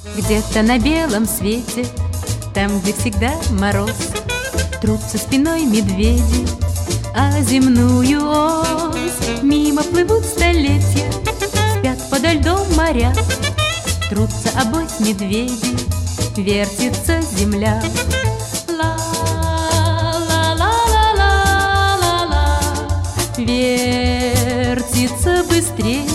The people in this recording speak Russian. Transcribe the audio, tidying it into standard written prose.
Где-то на белом свете, там, где всегда мороз, трутся спиной медведи а земную ось. Мимо плывут столетия, спят подо льдом моря, трутся обось медведи, вертится земля. Ла-ла-ла-ла-ла-ла, вертится быстрее